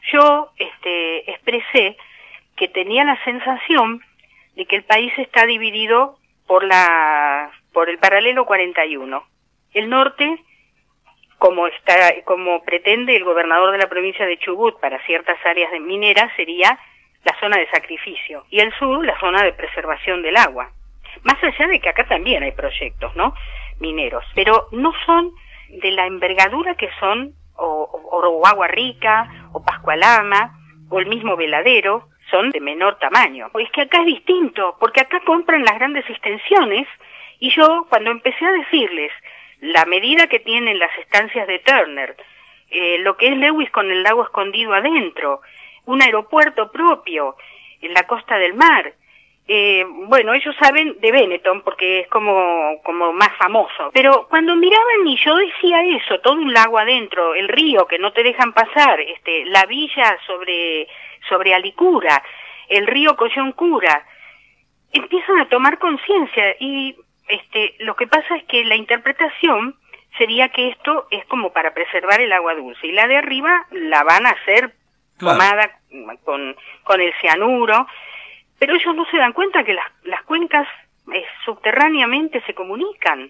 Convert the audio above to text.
yo expresé que tenía la sensación de que el país está dividido por el paralelo 41. El norte, como pretende el gobernador de la provincia de Chubut para ciertas áreas de mineras, sería la zona de sacrificio, y el sur la zona de preservación del agua. Más allá de que acá también hay proyectos, ¿no?, mineros, pero no son de la envergadura que son o Agua Rica, o Pascualama, o el mismo Veladero, son de menor tamaño. Es que acá es distinto, porque acá compran las grandes extensiones, y yo, cuando empecé a decirles la medida que tienen las estancias de Turner, lo que es Lewis con el lago escondido adentro, un aeropuerto propio en la costa del mar, bueno, ellos saben de Benetton porque es como más famoso, pero cuando miraban y yo decía eso, todo un lago adentro, el río que no te dejan pasar, la villa sobre Alicura, el río Coyoncura, empiezan a tomar conciencia, y lo que pasa es que la interpretación sería que esto es como para preservar el agua dulce, y la de arriba la van a hacer tomada con el cianuro, pero ellos no se dan cuenta que las cuencas subterráneamente se comunican.